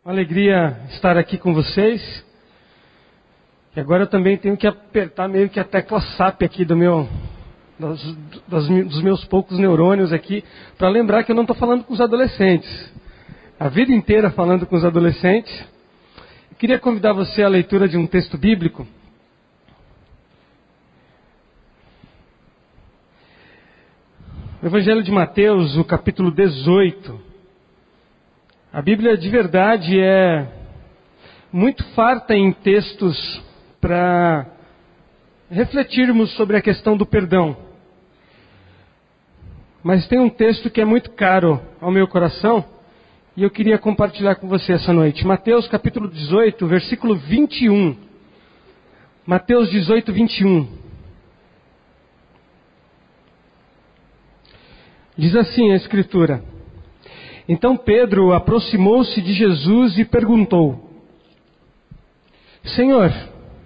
Uma alegria estar aqui com vocês. E agora eu também tenho que apertar meio que a tecla SAP aqui dos meus poucos neurônios aqui, para lembrar que eu não estou falando com os adolescentes. A vida inteira falando com os adolescentes. Eu queria convidar você à leitura de um texto bíblico. O Evangelho de Mateus, o capítulo 18. A Bíblia de verdade é muito farta em textos para refletirmos sobre a questão do perdão. Mas tem um texto que é muito caro ao meu coração e eu queria compartilhar com você essa noite. Mateus capítulo 18, versículo 21. Mateus 18, 21. Diz assim a Escritura: Então Pedro aproximou-se de Jesus e perguntou: Senhor,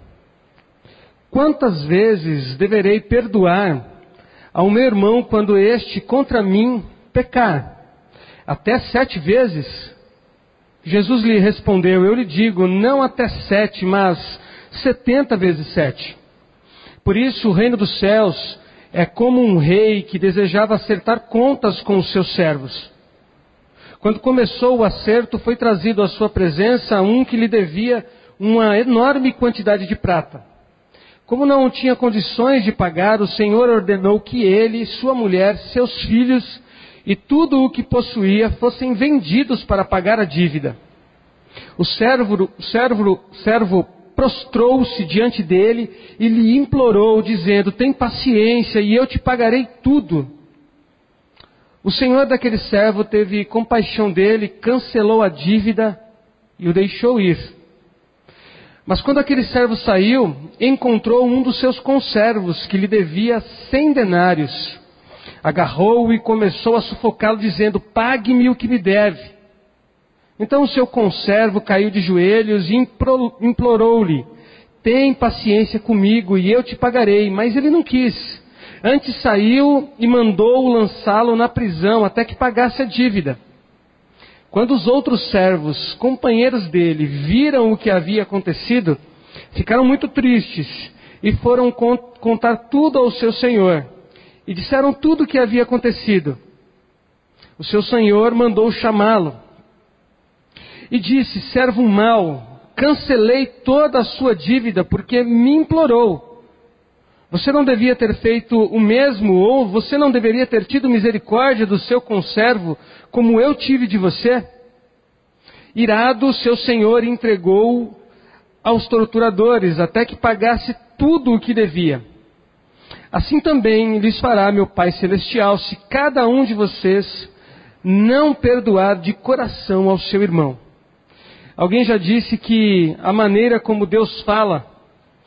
quantas vezes deverei perdoar ao meu irmão quando este contra mim pecar? Até 7 vezes? Jesus lhe respondeu: Eu lhe digo, não até 7, mas 70 vezes 7. Por isso o reino dos céus é como um rei que desejava acertar contas com os seus servos. Quando começou o acerto, foi trazido à sua presença um que lhe devia uma enorme quantidade de prata. Como não tinha condições de pagar, o Senhor ordenou que ele, sua mulher, seus filhos e tudo o que possuía fossem vendidos para pagar a dívida. O servo prostrou-se diante dele e lhe implorou, dizendo: Tem paciência e eu te pagarei tudo. O senhor daquele servo teve compaixão dele, cancelou a dívida e o deixou ir. Mas quando aquele servo saiu, encontrou um dos seus conservos que lhe devia 100 denários. Agarrou-o e começou a sufocá-lo, dizendo: Pague-me o que me deve. Então o seu conservo caiu de joelhos e implorou-lhe: Tem paciência comigo e eu te pagarei. Mas ele não quis. Antes saiu e mandou lançá-lo na prisão até que pagasse a dívida. Quando os outros servos, companheiros dele, viram o que havia acontecido, ficaram muito tristes e foram contar tudo ao seu senhor. E disseram tudo o que havia acontecido. O seu senhor mandou chamá-lo e disse: Servo mau, cancelei toda a sua dívida porque me implorou. Você não devia ter feito o mesmo, ou você não deveria ter tido misericórdia do seu conservo, como eu tive de você? Irado, seu senhor entregou aos torturadores, até que pagasse tudo o que devia. Assim também lhes fará meu Pai Celestial, se cada um de vocês não perdoar de coração ao seu irmão. Alguém já disse que a maneira como Deus fala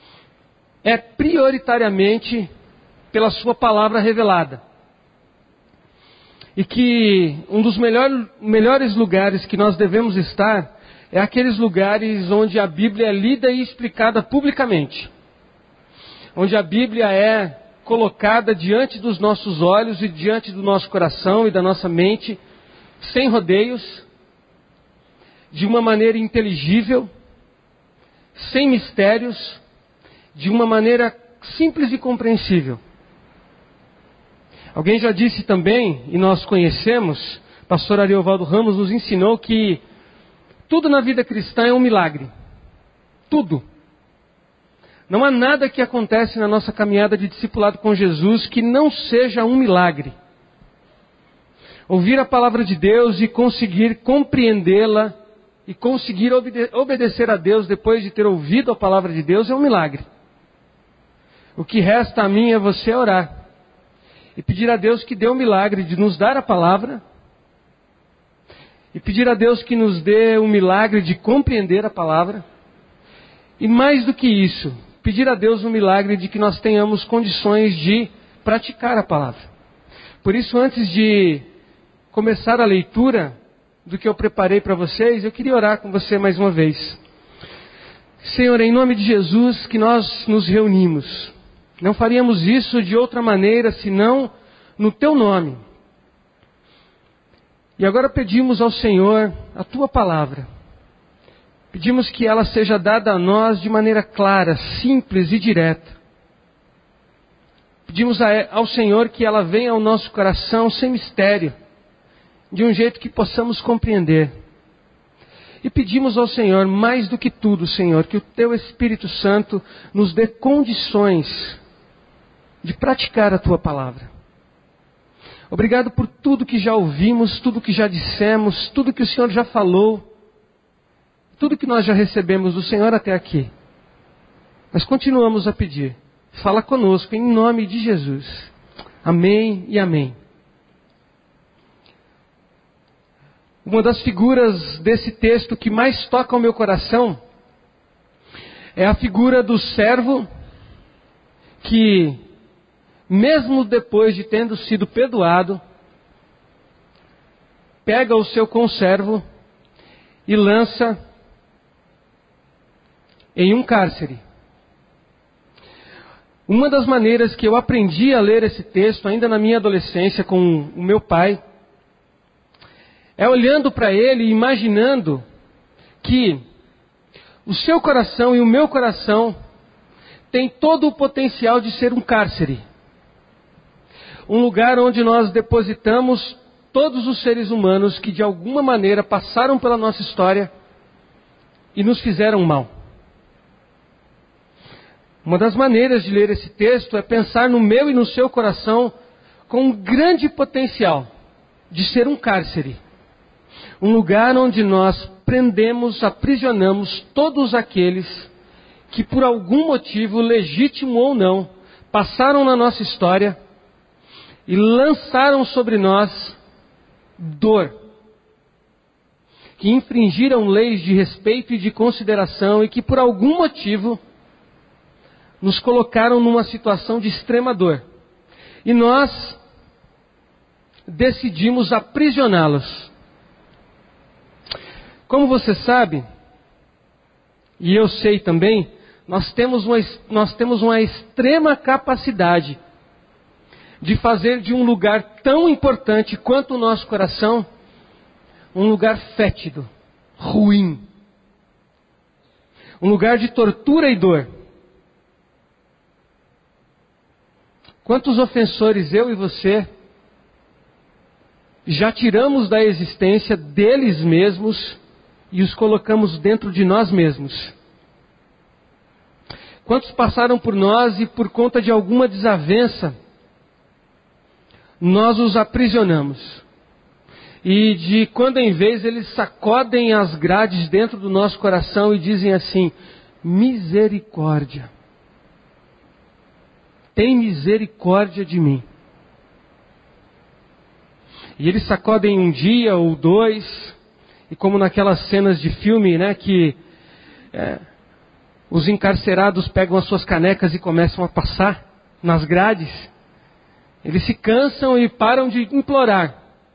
é prioritariamente pela sua palavra revelada. E que um dos melhores lugares que nós devemos estar é aqueles lugares onde a Bíblia é lida e explicada publicamente. Onde a Bíblia é colocada diante dos nossos olhos e diante do nosso coração e da nossa mente, sem rodeios, de uma maneira inteligível, sem mistérios, de uma maneira simples e compreensível. Alguém já disse também, e nós conhecemos, pastor Ariovaldo Ramos nos ensinou que tudo na vida cristã é um milagre. Tudo. Não há nada que acontece na nossa caminhada de discipulado com Jesus que não seja um milagre. Ouvir a palavra de Deus e conseguir compreendê-la e conseguir obedecer a Deus depois de ter ouvido a palavra de Deus é um milagre. O que resta a mim é você orar e pedir a Deus que dê o milagre de nos dar a palavra e pedir a Deus que nos dê o milagre de compreender a palavra e, mais do que isso, pedir a Deus o milagre de que nós tenhamos condições de praticar a palavra. Por isso, antes de começar a leitura do que eu preparei para vocês, eu queria orar com você mais uma vez. Senhor, em nome de Jesus que nós nos reunimos. Não faríamos isso de outra maneira, senão no Teu nome. E agora pedimos ao Senhor a Tua palavra. Pedimos que ela seja dada a nós de maneira clara, simples e direta. Pedimos ao Senhor que ela venha ao nosso coração sem mistério, de um jeito que possamos compreender. E pedimos ao Senhor, mais do que tudo, Senhor, que o Teu Espírito Santo nos dê condições de praticar a Tua palavra. Obrigado por tudo que já ouvimos, tudo que já dissemos, tudo que o Senhor já falou, tudo que nós já recebemos do Senhor até aqui. Mas continuamos a pedir. Fala conosco em nome de Jesus. Amém e amém. Uma das figuras desse texto que mais toca o meu coração é a figura do servo que, mesmo depois de tendo sido perdoado, pega o seu conservo e lança em um cárcere. Uma das maneiras que eu aprendi a ler esse texto, ainda na minha adolescência, com o meu pai, é olhando para ele e imaginando que o seu coração e o meu coração têm todo o potencial de ser um cárcere. Um lugar onde nós depositamos todos os seres humanos que de alguma maneira passaram pela nossa história e nos fizeram mal. Uma das maneiras de ler esse texto é pensar no meu e no seu coração com um grande potencial de ser um cárcere. Um lugar onde nós prendemos, aprisionamos todos aqueles que por algum motivo, legítimo ou não, passaram na nossa história e lançaram sobre nós dor. Que infringiram leis de respeito e de consideração e que por algum motivo nos colocaram numa situação de extrema dor. E nós decidimos aprisioná-los. Como você sabe, e eu sei também, nós temos uma extrema capacidade de fazer de um lugar tão importante quanto o nosso coração, um lugar fétido, ruim. Um lugar de tortura e dor. Quantos ofensores eu e você já tiramos da existência deles mesmos e os colocamos dentro de nós mesmos? Quantos passaram por nós e por conta de alguma desavença, nós os aprisionamos? E de quando em vez eles sacodem as grades dentro do nosso coração e dizem assim: misericórdia. Tem misericórdia de mim. E eles sacodem um dia ou dois, e como naquelas cenas de filme, né, que os encarcerados pegam as suas canecas e começam a passar nas grades, eles se cansam e param de implorar.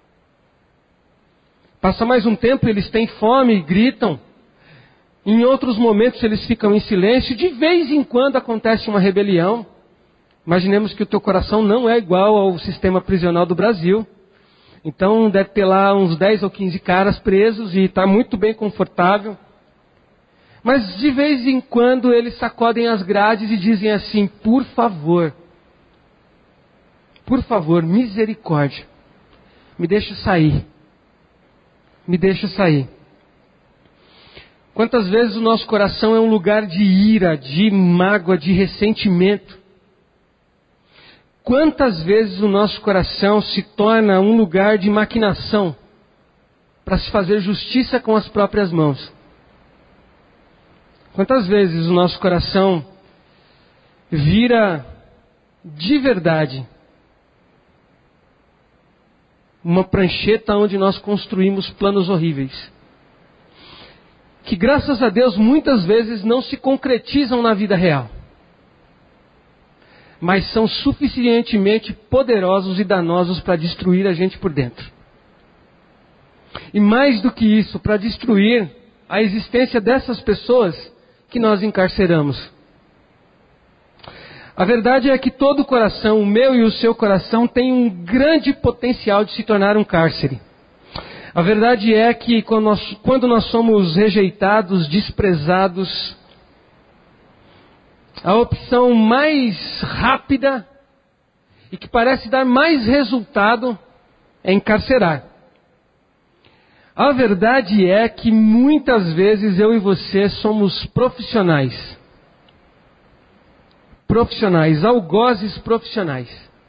Passa mais um tempo, eles têm fome e gritam. Em outros momentos eles ficam em silêncio. De vez em quando acontece uma rebelião. Imaginemos que o teu coração não é igual ao sistema prisional do Brasil. Então deve ter lá uns 10 ou 15 caras presos e está muito bem confortável. Mas de vez em quando eles sacodem as grades e dizem assim: por favor, misericórdia, me deixa sair. Me deixa sair. Quantas vezes o nosso coração é um lugar de ira, de mágoa, de ressentimento? Quantas vezes o nosso coração se torna um lugar de maquinação para se fazer justiça com as próprias mãos? Quantas vezes o nosso coração vira de verdade uma prancheta onde nós construímos planos horríveis, que graças a Deus muitas vezes não se concretizam na vida real, mas são suficientemente poderosos e danosos para destruir a gente por dentro. E mais do que isso, para destruir a existência dessas pessoas que nós encarceramos. A verdade é que todo coração, o meu e o seu coração, tem um grande potencial de se tornar um cárcere. A verdade é que quando nós somos rejeitados, desprezados, a opção mais rápida e que parece dar mais resultado é encarcerar. A verdade é que muitas vezes eu e você somos profissionais. Algozes profissionais.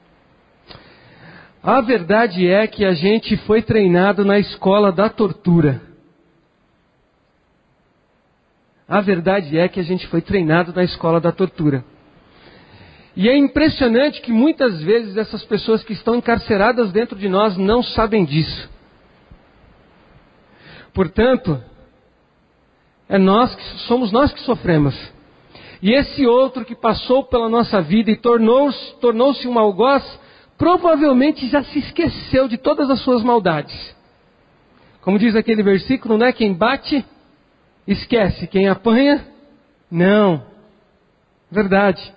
A verdade é que a gente foi treinado na escola da tortura. E é impressionante que muitas vezes essas pessoas que estão encarceradas dentro de nós não sabem disso. Portanto, somos nós que sofremos. E esse outro que passou pela nossa vida e tornou-se um algoz, provavelmente já se esqueceu de todas as suas maldades. Como diz aquele versículo, né? Quem bate, esquece. Quem apanha, não. Verdade.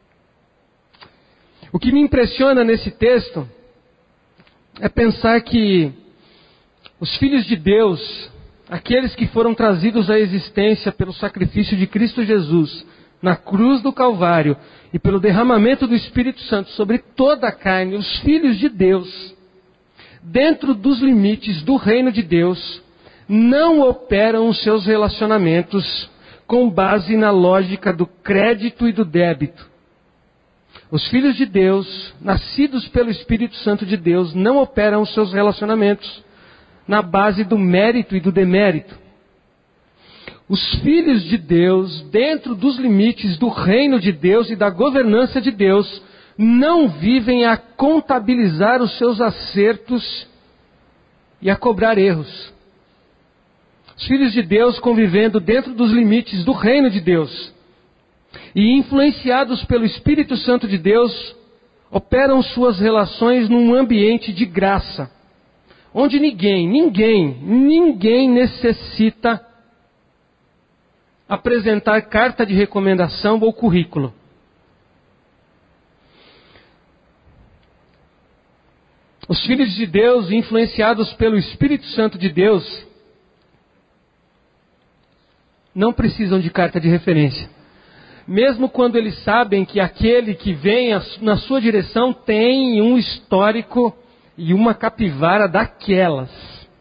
O que me impressiona nesse texto é pensar que os filhos de Deus, aqueles que foram trazidos à existência pelo sacrifício de Cristo Jesus, na cruz do Calvário, e pelo derramamento do Espírito Santo sobre toda a carne, os filhos de Deus, dentro dos limites do reino de Deus, não operam os seus relacionamentos com base na lógica do crédito e do débito. Os filhos de Deus, nascidos pelo Espírito Santo de Deus, não operam os seus relacionamentos na base do mérito e do demérito. Os filhos de Deus, dentro dos limites do reino de Deus e da governança de Deus, não vivem a contabilizar os seus acertos e a cobrar erros. Os filhos de Deus, convivendo dentro dos limites do reino de Deus e influenciados pelo Espírito Santo de Deus, operam suas relações num ambiente de graça, onde ninguém necessita apresentar carta de recomendação ou currículo. Os filhos de Deus, influenciados pelo Espírito Santo de Deus, não precisam de carta de referência. Mesmo quando eles sabem que aquele que vem na sua direção tem um histórico e uma capivara daquelas.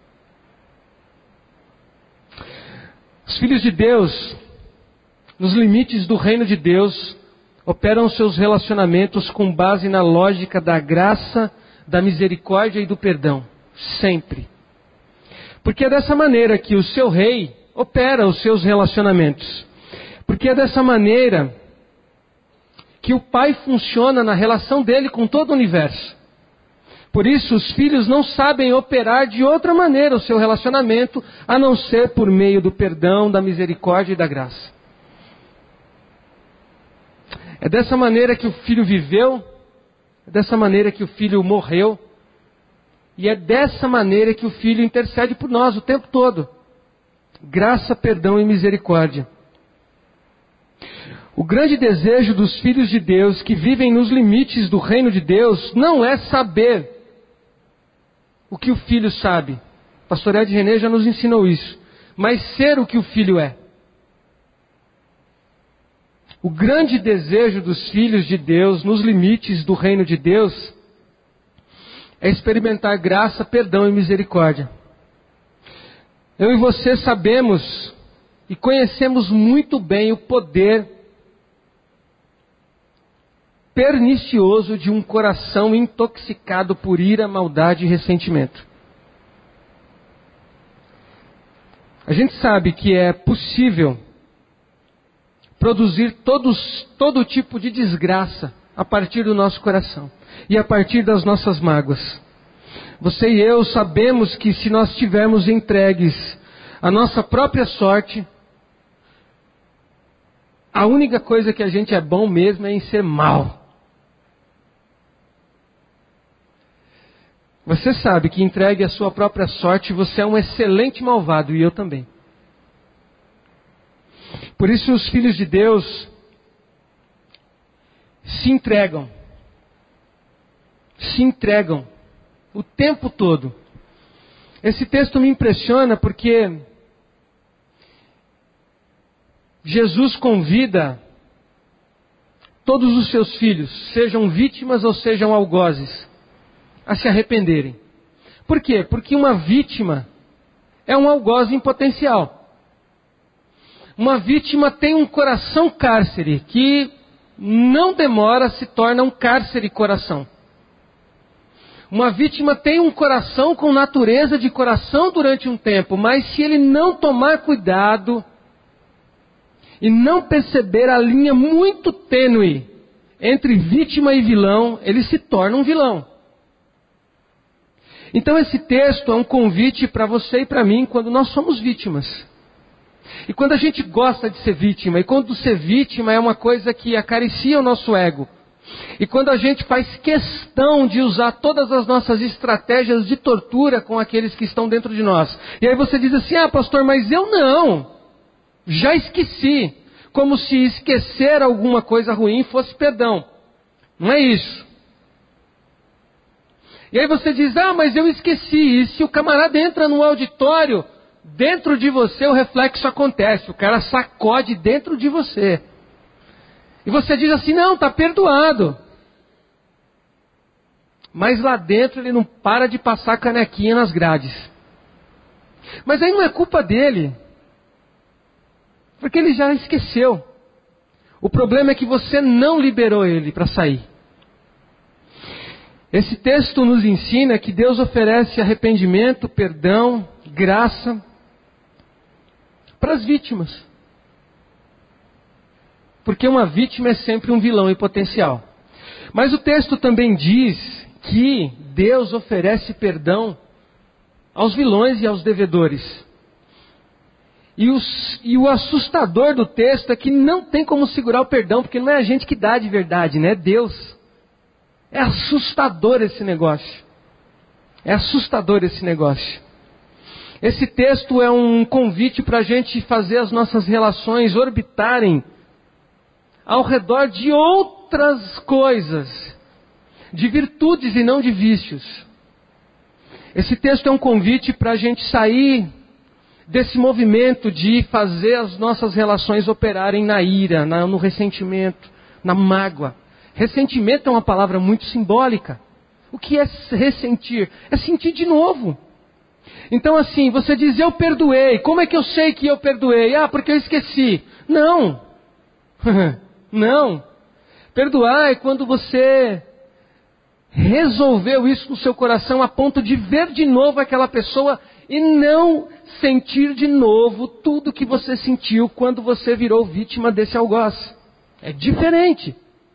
Os filhos de Deus, nos limites do reino de Deus, operam seus relacionamentos com base na lógica da graça, da misericórdia e do perdão. Sempre. Porque é dessa maneira que o seu rei opera os seus relacionamentos. Porque é dessa maneira que o Pai funciona na relação dele com todo o universo. Por isso, os filhos não sabem operar de outra maneira o seu relacionamento, a não ser por meio do perdão, da misericórdia e da graça. É dessa maneira que o filho viveu, é dessa maneira que o filho morreu, e é dessa maneira que o filho intercede por nós o tempo todo. Graça, perdão e misericórdia. O grande desejo dos filhos de Deus que vivem nos limites do reino de Deus não é saber o que o filho sabe. O pastor Ed René já nos ensinou isso. Mas ser o que o filho é. O grande desejo dos filhos de Deus nos limites do reino de Deus é experimentar graça, perdão e misericórdia. Eu e você sabemos e conhecemos muito bem o poder pernicioso de um coração intoxicado por ira, maldade e ressentimento. A gente sabe que é possível produzir todo tipo de desgraça a partir do nosso coração e a partir das nossas mágoas. Você e eu sabemos que se nós estivermos entregues à nossa própria sorte, a única coisa que a gente é bom mesmo é em ser mal. Você sabe que entregue à sua própria sorte, você é um excelente malvado, e eu também. Por isso os filhos de Deus se entregam o tempo todo Esse texto me impressiona porque Jesus convida todos os seus filhos, sejam vítimas ou sejam algozes, a se arrependerem. Por quê? Porque uma vítima é um algoz em potencial. Uma vítima tem um coração cárcere, que não demora se torna um cárcere coração. Uma vítima tem um coração com natureza de coração durante um tempo, mas se ele não tomar cuidado e não perceber a linha muito tênue entre vítima e vilão, ele se torna um vilão. Então esse texto é um convite para você e para mim quando nós somos vítimas. E quando a gente gosta de ser vítima, e quando ser vítima é uma coisa que acaricia o nosso ego. E quando a gente faz questão de usar todas as nossas estratégias de tortura com aqueles que estão dentro de nós. E aí você diz assim, pastor, mas eu não. Já esqueci. Como se esquecer alguma coisa ruim fosse perdão. Não é isso. E aí você diz, mas eu esqueci. E se o camarada entra no auditório, dentro de você o reflexo acontece. O cara sacode dentro de você. E você diz assim, não, está perdoado. Mas lá dentro ele não para de passar canequinha nas grades. Mas aí não é culpa dele. Porque ele já esqueceu. O problema é que você não liberou ele para sair. Esse texto nos ensina que Deus oferece arrependimento, perdão, graça para as vítimas. Porque uma vítima é sempre um vilão em potencial. Mas o texto também diz que Deus oferece perdão aos vilões e aos devedores. E o assustador do texto é que não tem como segurar o perdão, porque não é a gente que dá de verdade, né? É Deus. É assustador esse negócio. É assustador esse negócio. Esse texto é um convite para a gente fazer as nossas relações orbitarem ao redor de outras coisas, de virtudes e não de vícios. Esse texto é um convite para a gente sair desse movimento de fazer as nossas relações operarem na ira, no ressentimento, na mágoa. Ressentimento é uma palavra muito simbólica. O que é ressentir? É sentir de novo. Então assim, você diz, eu perdoei. Como é que eu sei que eu perdoei? Porque eu esqueci. Não. Não. Perdoar é quando você resolveu isso no seu coração a ponto de ver de novo aquela pessoa e não sentir de novo tudo que você sentiu quando você virou vítima desse algoz. É diferente.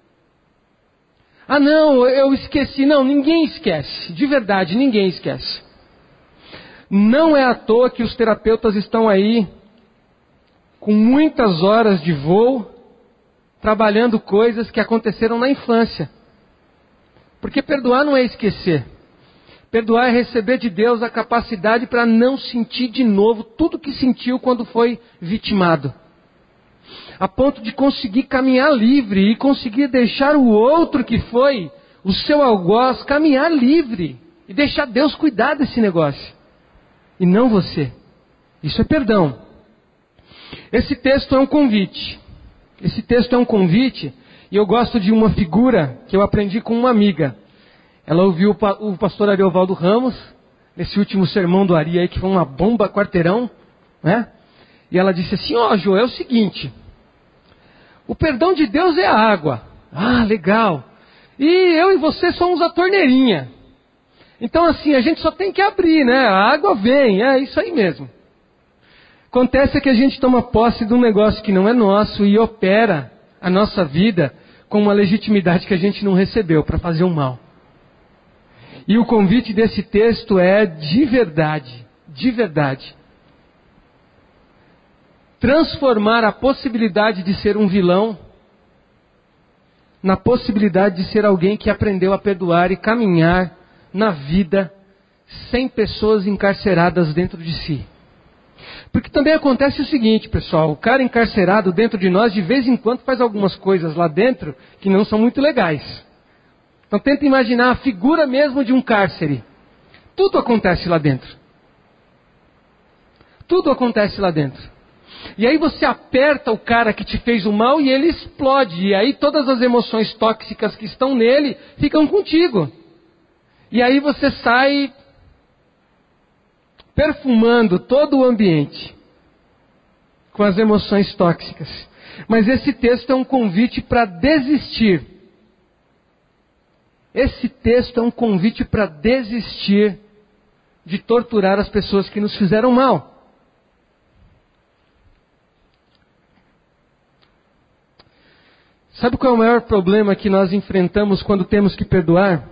Não, eu esqueci. Não, ninguém esquece. De verdade, ninguém esquece. Não é à toa que os terapeutas estão aí com muitas horas de voo, trabalhando coisas que aconteceram na infância. Porque perdoar não é esquecer. Perdoar é receber de Deus a capacidade para não sentir de novo tudo que sentiu quando foi vitimado. A ponto de conseguir caminhar livre e conseguir deixar o outro que foi o seu algoz caminhar livre. E deixar Deus cuidar desse negócio. E não você. Isso é perdão. Esse texto é um convite. Esse texto é um convite, e eu gosto de uma figura que eu aprendi com uma amiga. Ela ouviu o pastor Ariovaldo Ramos, nesse último sermão do Ari aí, que foi uma bomba quarteirão, né? E ela disse assim, João, é o seguinte, o perdão de Deus é a água. Legal. E eu e você somos a torneirinha. Então assim, a gente só tem que abrir, né? A água vem, é isso aí mesmo. Acontece que a gente toma posse de um negócio que não é nosso e opera a nossa vida com uma legitimidade que a gente não recebeu para fazer o mal. E o convite desse texto é de verdade, transformar a possibilidade de ser um vilão na possibilidade de ser alguém que aprendeu a perdoar e caminhar na vida sem pessoas encarceradas dentro de si. Porque também acontece o seguinte, pessoal, o cara encarcerado dentro de nós, de vez em quando faz algumas coisas lá dentro que não são muito legais. Então tenta imaginar a figura mesmo de um cárcere. Tudo acontece lá dentro. Tudo acontece lá dentro. E aí você aperta o cara que te fez o mal e ele explode. E aí todas as emoções tóxicas que estão nele ficam contigo. E aí você sai perfumando todo o ambiente com as emoções tóxicas. Mas esse texto é um convite para desistir. Esse texto é um convite para desistir de torturar as pessoas que nos fizeram mal. Sabe qual é o maior problema que nós enfrentamos quando temos que perdoar?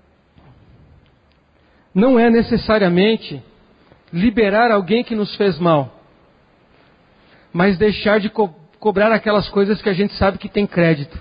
Não é necessariamente liberar alguém que nos fez mal, mas deixar de cobrar aquelas coisas que a gente sabe que tem crédito.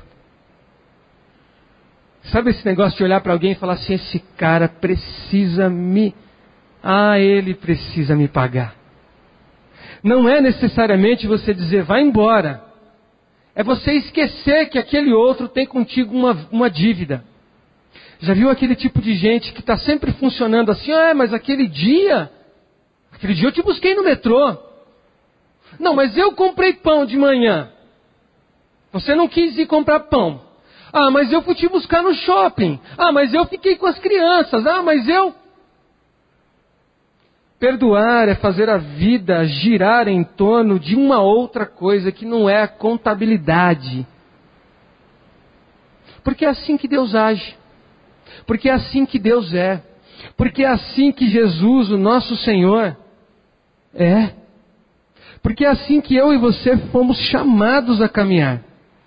Sabe esse negócio de olhar para alguém e falar assim, esse cara precisa ele precisa me pagar. Não é necessariamente você dizer, vai embora. É você esquecer que aquele outro tem contigo uma dívida. Já viu aquele tipo de gente que está sempre funcionando assim, mas aquele dia eu te busquei no metrô. Não, mas eu comprei pão de manhã. Você não quis ir comprar pão. Mas eu fui te buscar no shopping. Mas eu fiquei com as crianças. Mas eu... Perdoar é fazer a vida girar em torno de uma outra coisa que não é a contabilidade. Porque é assim que Deus age. Porque é assim que Deus é. Porque é assim que Jesus, o nosso Senhor, é. Porque é assim que eu e você fomos chamados a caminhar.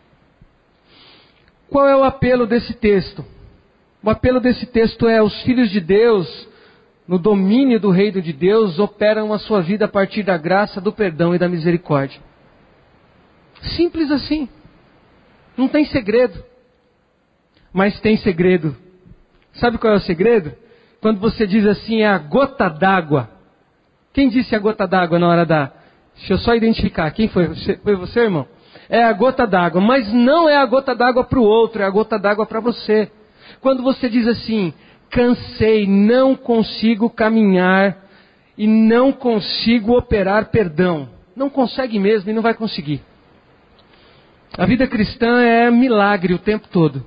Qual é o apelo desse texto? O apelo desse texto é: os filhos de Deus, no domínio do reino de Deus, operam a sua vida a partir da graça, do perdão e da misericórdia. Simples assim. Não tem segredo. Mas tem segredo. Sabe qual é o segredo? Quando você diz assim, é a gota d'água. Quem disse a gota d'água na hora da... Deixa eu só identificar. Quem foi? Foi você, irmão? É a gota d'água. Mas não é a gota d'água para o outro, é a gota d'água para você. Quando você diz assim... Cansei, não consigo caminhar e não consigo operar perdão. Não consegue mesmo e não vai conseguir. A vida cristã é milagre o tempo todo.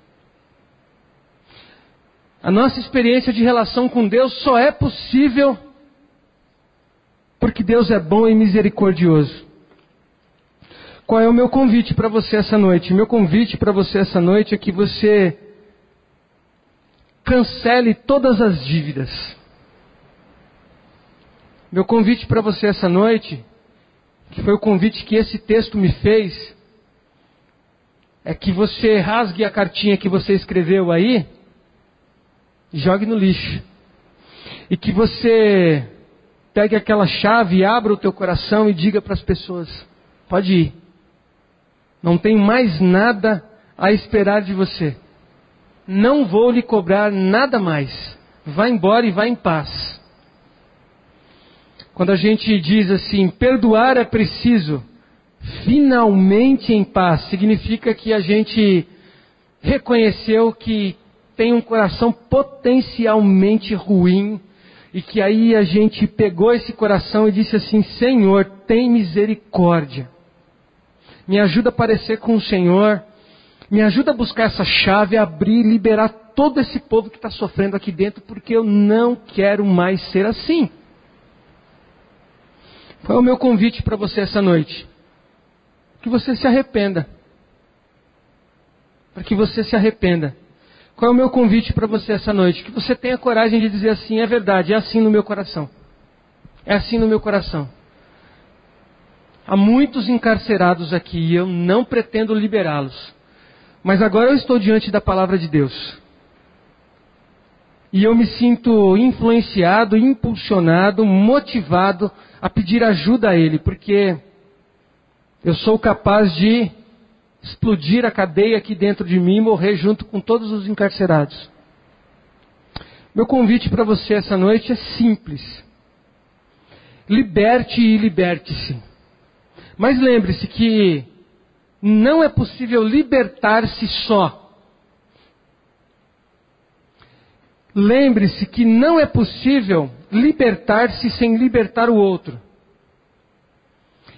A nossa experiência de relação com Deus só é possível porque Deus é bom e misericordioso. Qual é o meu convite para você essa noite? Meu convite para você essa noite é que você cancele todas as dívidas. Meu convite para você essa noite, que foi o convite que esse texto me fez, é que você rasgue a cartinha que você escreveu aí e jogue no lixo. E que você pegue aquela chave e abra o teu coração e diga para as pessoas, pode ir. Não tem mais nada a esperar de você. Não vou lhe cobrar nada mais. Vá embora e vá em paz. Quando a gente diz assim, perdoar é preciso, finalmente em paz, significa que a gente reconheceu que tem um coração potencialmente ruim e que aí a gente pegou esse coração e disse assim, Senhor, tem misericórdia. Me ajuda a parecer com o Senhor. Me ajuda a buscar essa chave, abrir e liberar todo esse povo que está sofrendo aqui dentro, porque eu não quero mais ser assim. Qual é o meu convite para você essa noite? Que você se arrependa. Para que você se arrependa. Qual é o meu convite para você essa noite? Que você tenha coragem de dizer assim, é verdade, é assim no meu coração. É assim no meu coração. Há muitos encarcerados aqui e eu não pretendo liberá-los. Mas agora eu estou diante da palavra de Deus. E eu me sinto influenciado, impulsionado, motivado a pedir ajuda a Ele. Porque eu sou capaz de explodir a cadeia aqui dentro de mim e morrer junto com todos os encarcerados. Meu convite para você essa noite é simples. Liberte e liberte-se. Mas lembre-se que não é possível libertar-se só. Lembre-se que não é possível libertar-se sem libertar o outro.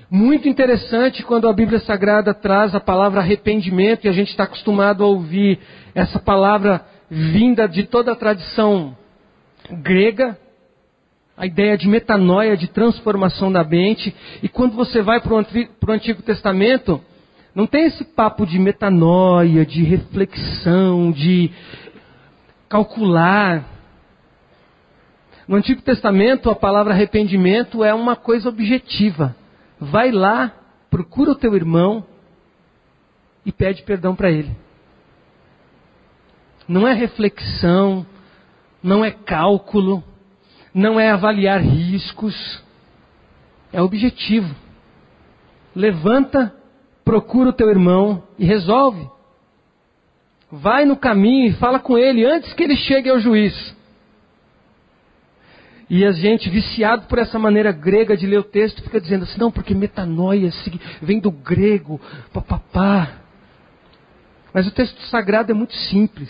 Muito interessante quando a Bíblia Sagrada traz a palavra arrependimento, e a gente está acostumado a ouvir essa palavra vinda de toda a tradição grega, a ideia de metanoia, de transformação da mente. E quando você vai para o Antigo Testamento, não tem esse papo de metanoia, de reflexão, de calcular. No Antigo Testamento, a palavra arrependimento é uma coisa objetiva. Vai lá, procura o teu irmão e pede perdão para ele. Não é reflexão, não é cálculo, não é avaliar riscos. É objetivo. Levanta, procura o teu irmão e resolve. Vai no caminho e fala com ele antes que ele chegue ao juiz. E a gente, viciado por essa maneira grega de ler o texto, fica dizendo assim, não, porque metanoia vem do grego, papapá. Mas o texto sagrado é muito simples.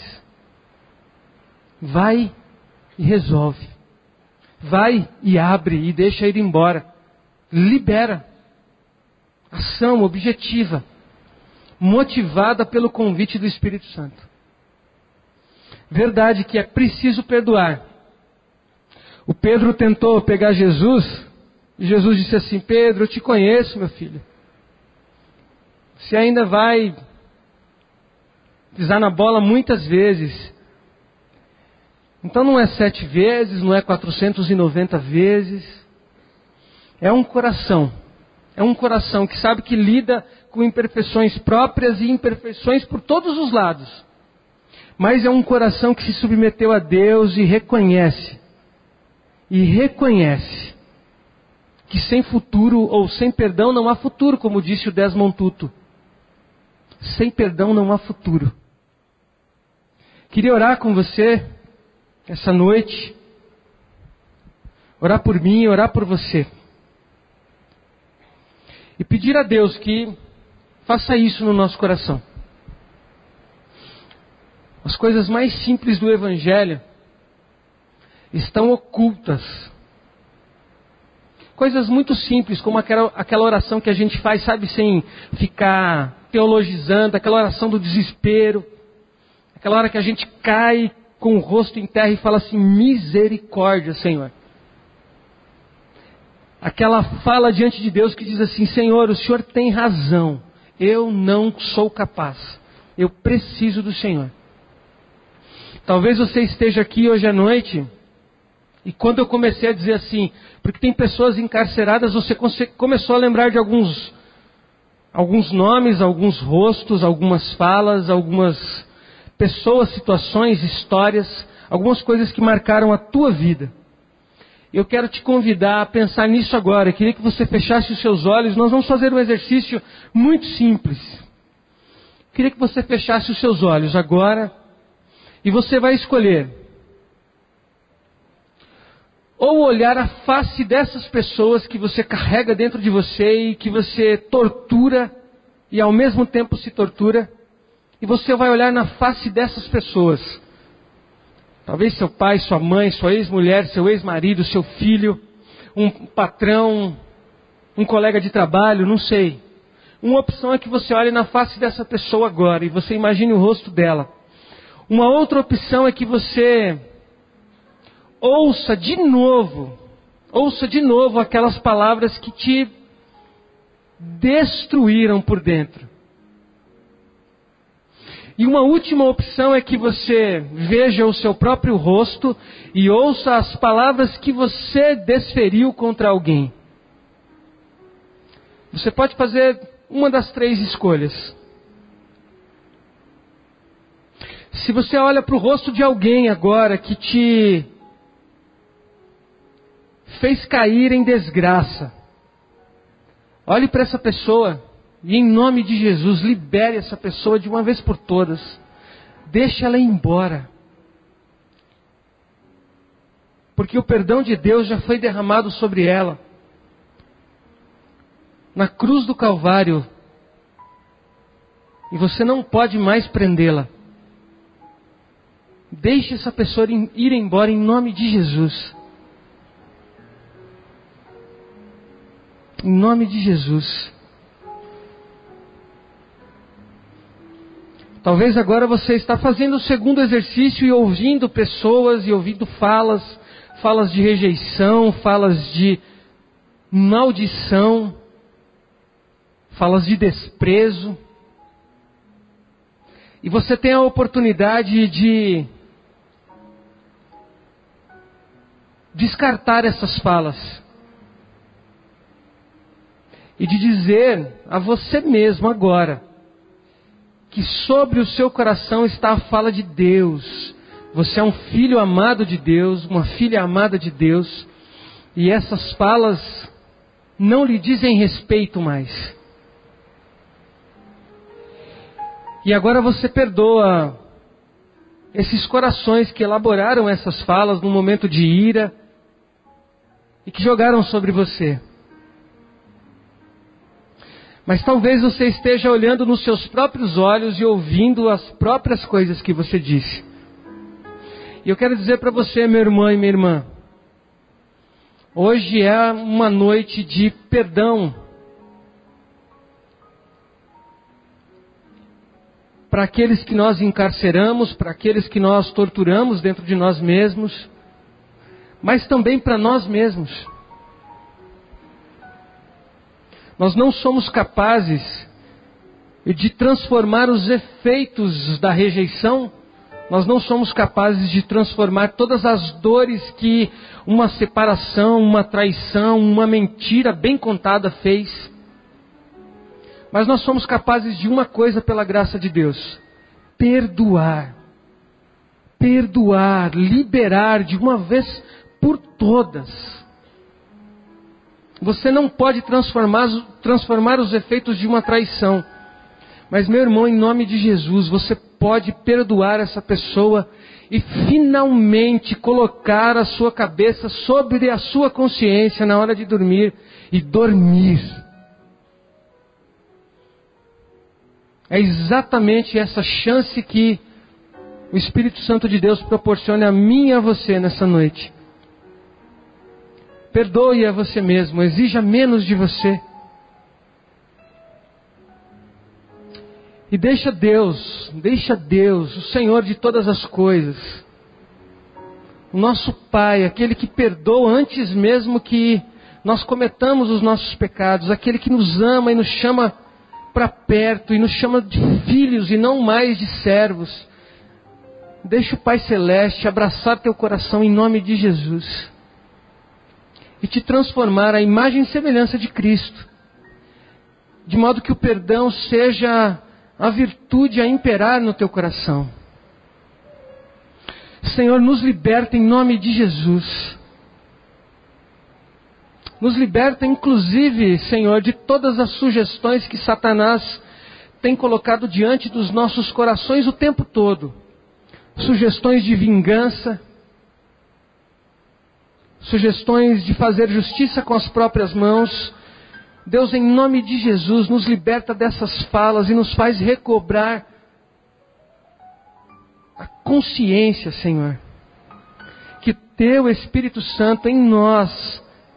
Vai e resolve. Vai e abre e deixa ir embora. Libera. Ação objetiva. Motivada pelo convite do Espírito Santo. Verdade que é preciso perdoar. O Pedro tentou pegar Jesus, e Jesus disse assim, Pedro, eu te conheço, meu filho. Você ainda vai pisar na bola muitas vezes. Então não é 7 vezes, não é 490 vezes. É um coração que sabe que lida com imperfeições próprias e imperfeições por todos os lados. Mas é um coração que se submeteu a Deus e reconhece que sem futuro ou sem perdão não há futuro, como disse o Desmond Tutu. Sem perdão não há futuro. Queria orar com você essa noite, orar por mim, orar por você. E pedir a Deus que faça isso no nosso coração. As coisas mais simples do Evangelho estão ocultas. Coisas muito simples, como aquela oração que a gente faz, sabe, sem ficar teologizando, aquela oração do desespero, aquela hora que a gente cai com o rosto em terra e fala assim, misericórdia, Senhor. Aquela fala diante de Deus que diz assim, Senhor, o Senhor tem razão, eu não sou capaz, eu preciso do Senhor. Talvez você esteja aqui hoje à noite, e quando eu comecei a dizer assim, porque tem pessoas encarceradas, você começou a lembrar de alguns nomes, alguns rostos, algumas falas, algumas pessoas, situações, histórias, algumas coisas que marcaram a tua vida. Eu quero te convidar a pensar nisso agora. Eu queria que você fechasse os seus olhos. Nós vamos fazer um exercício muito simples. Eu queria que você fechasse os seus olhos agora e você vai escolher ou olhar a face dessas pessoas que você carrega dentro de você e que você tortura e ao mesmo tempo se tortura. E você vai olhar na face dessas pessoas. Talvez seu pai, sua mãe, sua ex-mulher, seu ex-marido, seu filho, um patrão, um colega de trabalho, não sei. Uma opção é que você olhe na face dessa pessoa agora e você imagine o rosto dela. Uma outra opção é que você ouça de novo aquelas palavras que te destruíram por dentro. E uma última opção é que você veja o seu próprio rosto e ouça as palavras que você desferiu contra alguém. Você pode fazer uma das 3 escolhas. Se você olha para o rosto de alguém agora que te fez cair em desgraça, olhe para essa pessoa e em nome de Jesus libere essa pessoa de uma vez por todas. Deixe ela ir embora. Porque o perdão de Deus já foi derramado sobre ela. Na cruz do Calvário. E você não pode mais prendê-la. Deixe essa pessoa ir embora em nome de Jesus. Em nome de Jesus. Talvez agora você está fazendo o segundo exercício e ouvindo pessoas e ouvindo falas de rejeição, falas de maldição, falas de desprezo. E você tem a oportunidade de descartar essas falas. E de dizer a você mesmo agora, que sobre o seu coração está a fala de Deus. Você é um filho amado de Deus, uma filha amada de Deus. E essas falas não lhe dizem respeito mais. E agora você perdoa esses corações que elaboraram essas falas num momento de ira e que jogaram sobre você. Mas talvez você esteja olhando nos seus próprios olhos e ouvindo as próprias coisas que você disse. E eu quero dizer para você, meu irmão e minha irmã, hoje é uma noite de perdão. Para aqueles que nós encarceramos, para aqueles que nós torturamos dentro de nós mesmos, mas também para nós mesmos. Nós não somos capazes de transformar os efeitos da rejeição, nós não somos capazes de transformar todas as dores que uma separação, uma traição, uma mentira bem contada fez. Mas nós somos capazes de uma coisa pela graça de Deus: perdoar. Perdoar, liberar de uma vez por todas. Você não pode transformar os efeitos de uma traição. Mas, meu irmão, em nome de Jesus, você pode perdoar essa pessoa e finalmente colocar a sua cabeça sobre a sua consciência na hora de dormir e dormir. É exatamente essa chance que o Espírito Santo de Deus proporciona a mim e a você nessa noite. Perdoe a você mesmo, exija menos de você. E deixa Deus, o Senhor de todas as coisas, o nosso Pai, aquele que perdoa antes mesmo que nós cometamos os nossos pecados, aquele que nos ama e nos chama para perto e nos chama de filhos e não mais de servos. Deixa o Pai Celeste abraçar teu coração em nome de Jesus e te transformar à imagem e semelhança de Cristo, de modo que o perdão seja a virtude a imperar no teu coração. Senhor, nos liberta em nome de Jesus. Nos liberta inclusive, Senhor, de todas as sugestões que Satanás tem colocado diante dos nossos corações o tempo todo. Sugestões de vingança, sugestões de fazer justiça com as próprias mãos. Deus, em nome de Jesus, nos liberta dessas falas e nos faz recobrar a consciência, Senhor, que Teu Espírito Santo em nós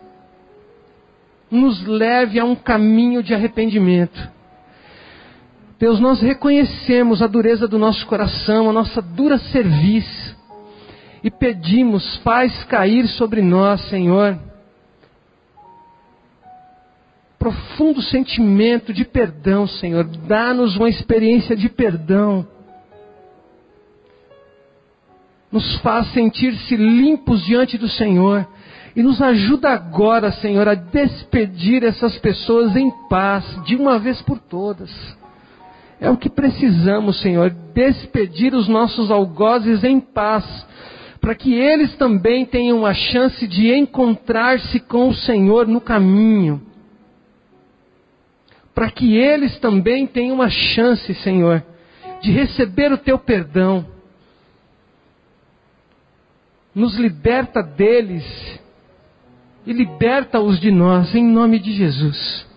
nos leve a um caminho de arrependimento. Deus, nós reconhecemos a dureza do nosso coração, a nossa dura cerviz, e pedimos, faz cair sobre nós, Senhor, profundo sentimento de perdão, Senhor. Dá-nos uma experiência de perdão. Nos faz sentir-se limpos diante do Senhor. E nos ajuda agora, Senhor, a despedir essas pessoas em paz, de uma vez por todas. É o que precisamos, Senhor, despedir os nossos algozes em paz, para que eles também tenham a chance de encontrar-se com o Senhor no caminho. Para que eles também tenham a chance, Senhor, de receber o Teu perdão. Nos liberta deles e liberta-os de nós, em nome de Jesus.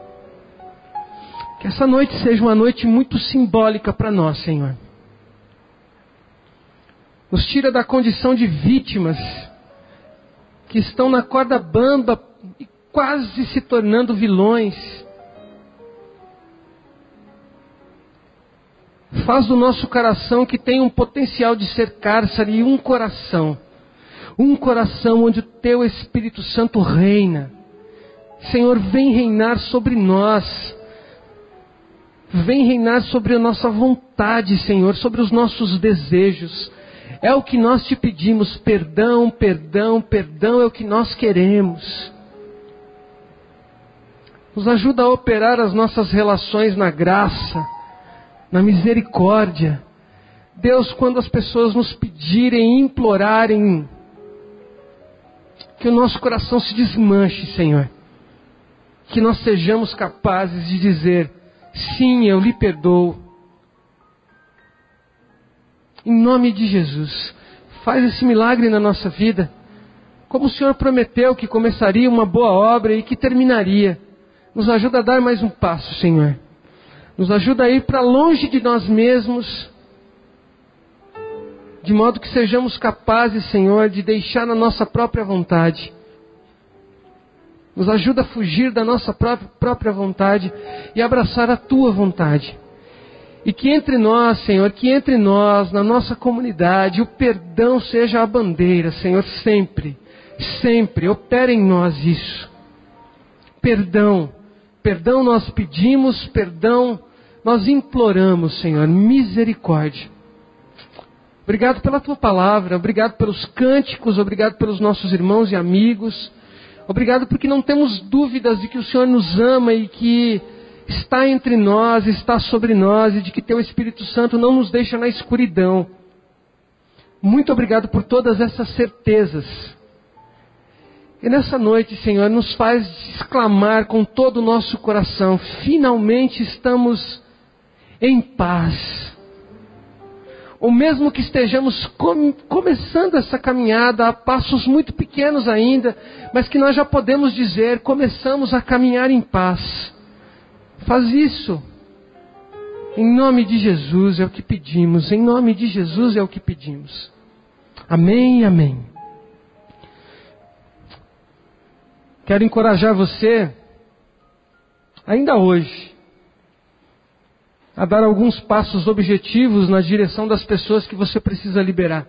Que essa noite seja uma noite muito simbólica para nós, Senhor. Nos tira da condição de vítimas que estão na corda bamba, quase se tornando vilões. Faz do nosso coração, que tem um potencial de ser cárcere, um coração onde o Teu Espírito Santo reina. Senhor, vem reinar sobre nós. Vem reinar sobre a nossa vontade, Senhor, sobre os nossos desejos. É o que nós te pedimos, perdão, perdão, perdão, é o que nós queremos. Nos ajuda a operar as nossas relações na graça, na misericórdia. Deus, quando as pessoas nos pedirem, implorarem, que o nosso coração se desmanche, Senhor. Que nós sejamos capazes de dizer, sim, eu lhe perdoo. Em nome de Jesus, faz esse milagre na nossa vida. Como o Senhor prometeu que começaria uma boa obra e que terminaria. Nos ajuda a dar mais um passo, Senhor. Nos ajuda a ir para longe de nós mesmos, de modo que sejamos capazes, Senhor, de deixar na nossa própria vontade. Nos ajuda a fugir da nossa própria vontade e abraçar a Tua vontade. E que entre nós, Senhor, que entre nós, na nossa comunidade, o perdão seja a bandeira, Senhor, sempre, sempre, opera em nós isso. Perdão, perdão nós pedimos, perdão nós imploramos, Senhor, misericórdia. Obrigado pela Tua palavra, obrigado pelos cânticos, obrigado pelos nossos irmãos e amigos. Obrigado porque não temos dúvidas de que o Senhor nos ama e que está entre nós, está sobre nós e de que Teu Espírito Santo não nos deixa na escuridão. Muito obrigado por todas essas certezas. E nessa noite, Senhor, nos faz exclamar com todo o nosso coração, finalmente estamos em paz. Ou mesmo que estejamos começando essa caminhada a passos muito pequenos ainda, mas que nós já podemos dizer, começamos a caminhar em paz. Faz isso. Em nome de Jesus é o que pedimos. Em nome de Jesus é o que pedimos. Amém e amém. Quero encorajar você, ainda hoje, a dar alguns passos objetivos na direção das pessoas que você precisa liberar.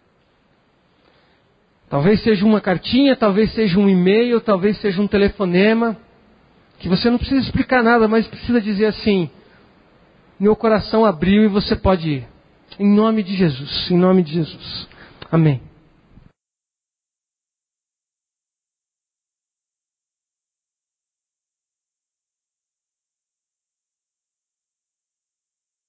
Talvez seja uma cartinha, talvez seja um e-mail, talvez seja um telefonema, que você não precisa explicar nada, mas precisa dizer assim, meu coração abriu e você pode ir. Em nome de Jesus, em nome de Jesus. Amém.